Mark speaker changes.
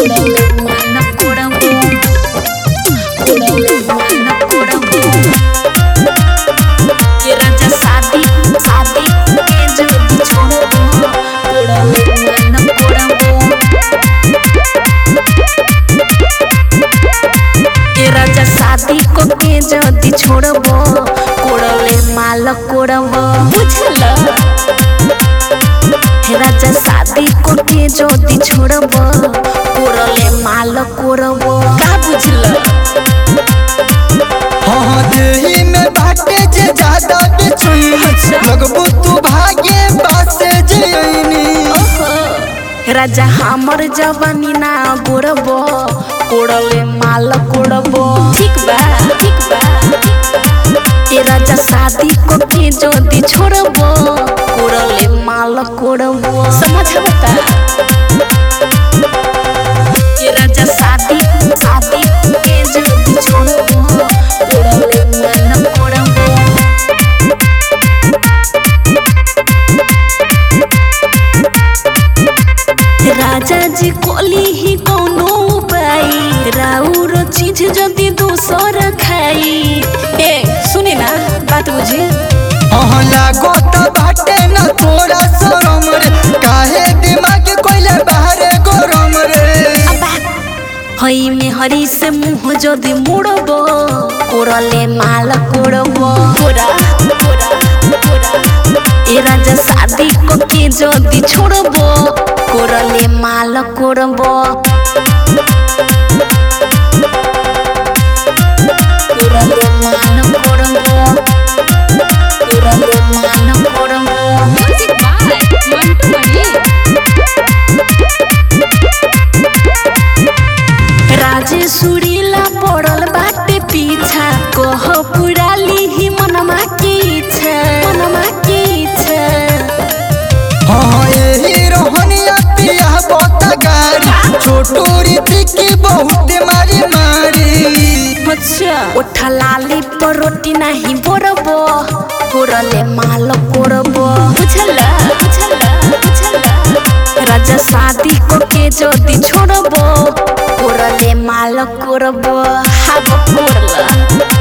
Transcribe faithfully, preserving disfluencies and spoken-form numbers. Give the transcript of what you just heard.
Speaker 1: कोड़ले माल कोड़बो कोड़ले माल कोड़बो ये राजा शादी शादी के जो छोड़बो कोड़ले माल कोड़बो ये राजा शादी को के जदी छोड़बो कोड़ले माल कोड़बो बुझला राजा शादी को के जदी छोड़बो कोड़ले माल कोड़बो का बुझला
Speaker 2: हाँ देही में बाटे जे ज्यादा बेचैनी लगबू तू भागे बासे जैनी
Speaker 1: राजा हमर जवानी ना गोड़बो कोड़ले माल कोड़बो ठीक बा ठीक बा ए राजा शादी को के जदी छोड़बो कोड़ले माल कोड़बो समझ बता ए राजा शादी शादी के जदी छोड़बो कोड़ले माल कोड़बो राजा जी कोली ही कोनो उपाय राउर चीज जदी दूसर खाई ए सुने ना बात बुझे
Speaker 2: हाँ लागो तो बाटे ना थोड़ा शरम रे काहे दिमाग कोइले बाहरे गरम रे
Speaker 1: हई में हरी से मुंह जदी मुड़बो कोड़ले माल कोड़बो कोड़ा कोड़ा कोड़ा ए राजा शादी को के जदी छोड़बो कोड़ले माल कोड़बो कोड़ले माल कोड़बो कोड़ले माल कोड़बो म्यूजिक बाय मंटू मणि राजेश्वरीला पड़ल बाटे पीछा कह पुराली ही मनमा के इच्छा मनमा के इच्छा
Speaker 2: हाँ यही रोहनिया पिया बोता गाड़ी छोटू रीति की बहुत मारी मारी
Speaker 1: अच्छा उठा लाली पर रोटी नहीं बोरबो कोड़ले माल कोड़बो बुझला बुझला बुझला राजा शादी को के जदी छोड़बो कोड़ले माल कोड़बो हागो कोड़ला